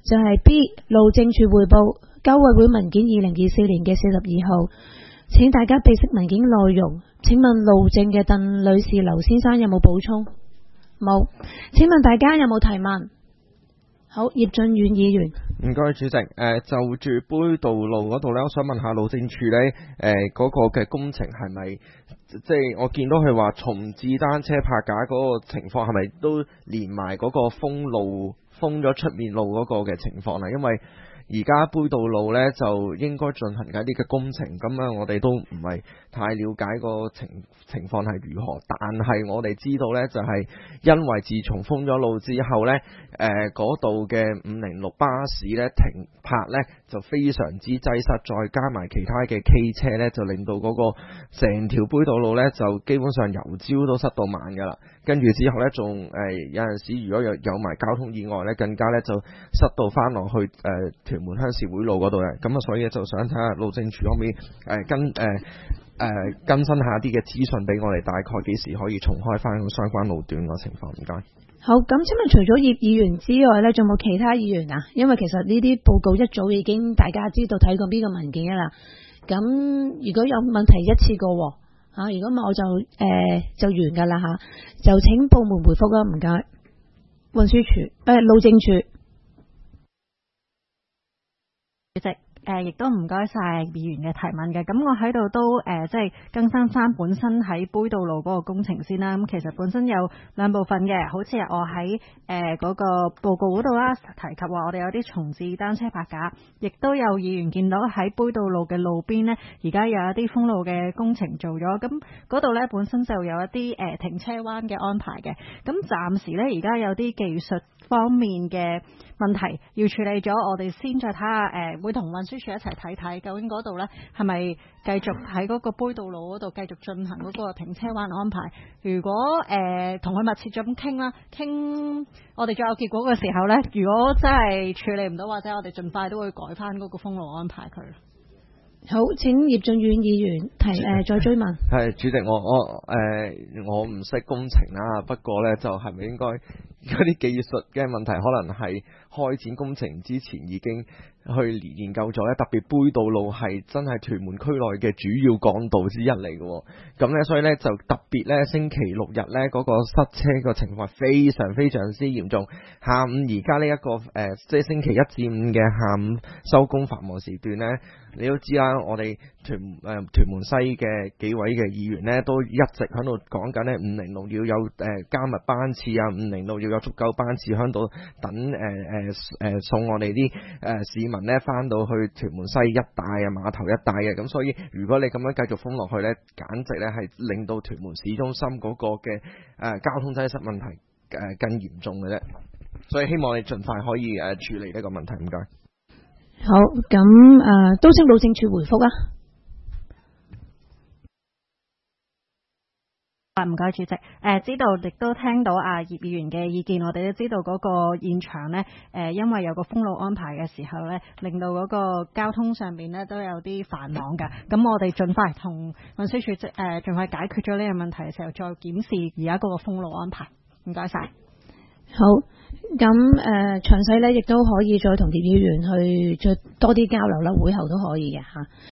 就係 B 路政署匯報交委會文件2024年嘅42號，請大家備悉文件內容。請問路政嘅鄧女士、劉先生有冇補充？冇。請問大家有冇提問？好，葉俊遠議員。 唔該，主席。就住杯渡路嗰度呢，我想問下路政署呢，嗰個嘅工程係咪，即係我見到佢話重置單車泊架嗰個情況係咪都連埋嗰個封咗出面路嗰個嘅情況啊？因為而家杯渡路呢，就應該進行緊啲嘅工程，咁啊我哋都唔係太了解個情況係如何，但係我哋知道呢，就係因為自從封咗路之後呢，嗰度嘅506巴士呢停泊呢就非常之擠塞，再加埋其他嘅 K 車呢，就令到嗰個成條杯渡路呢，就基本上由朝都塞到晚噶啦。跟住之後呢，仲有陣時如果有埋交通意外呢，更加呢就塞到翻落去屯門鄉事會路嗰度嘅。咁啊，所以就想睇下路政署可唔可以更新下啲嘅資訊俾我哋，大概幾時可以重開翻相關路段個情況？唔該。 好，咁請問除咗葉議員之外呢，仲有冇其他議員啊？因為其實呢啲報告一早已經大家知道睇過邊個文件噶啦。咁如果有問題一次過吓，如果唔係我就完噶啦吓，就請部門回覆啦，唔該。運輸署路政署。 主席。亦都唔該晒議員嘅提問嘅，咁我喺度都即係更新翻本身喺杯渡路嗰個工程先啦。咁其實本身有兩部分嘅，好似我喺嗰個報告嗰度啦，提及話我哋有啲重置單車泊架，亦都有議員見到喺杯渡路嘅路邊呢，而家有一啲封路嘅工程做咗，咁嗰度呢，本身就有一啲停車灣嘅安排嘅。咁暫時呢，而家有啲技術方面嘅問題要處理咗，我哋先再睇下會同運輸署一齊睇睇，究竟嗰度呢係咪繼續喺嗰個杯渡路嗰度繼續進行嗰個停車灣安排？如果同佢密切咁傾啦，傾我哋再有結果嘅時候呢，如果真係處理唔到，或者我哋盡快都會改翻嗰個封路安排佢。 好，請葉俊遠議員再追問。 係主席，我唔識工程啦，不過呢，就係咪應該嗰啲技術嘅問題，可能係開展工程之前已經去研究咗咧？特別杯渡路係真係屯門區內嘅主要幹道之一嚟嘅，咁呢，所以呢，就特別呢，星期六日呢，嗰個塞車個情況非常非常之嚴重。下午而家呢一個即係星期一至五嘅下午收工繁忙時段呢，你都知啦，我哋屯門西嘅幾位嘅議員呢，都一直喺度講緊呢506要有加密班次啊，506要有足夠班次喺度等送我哋啲市民呢翻到去屯門西一帶啊，碼頭一帶嘅。咁所以如果你咁樣繼續封落去呢，簡直呢係令到屯門市中心嗰個嘅交通擠塞問題更嚴重嘅啫。所以希望你盡快可以處理呢個問題。唔該。 好，咁都請路政署回覆啊。 唔該，主席。知道亦都聽到葉議員嘅意見，我哋都知道嗰個現場呢，因為有個封路安排嘅時候呢，令到嗰個交通上面呢都有啲繁忙嘅。咁我哋盡快同運輸署盡快解決咗呢個問題嘅時候，再檢視而家嗰個封路安排。唔該晒。 好，咁詳細呢亦都可以再同葉議員去再多啲交流啦，會後都可以嘅吓。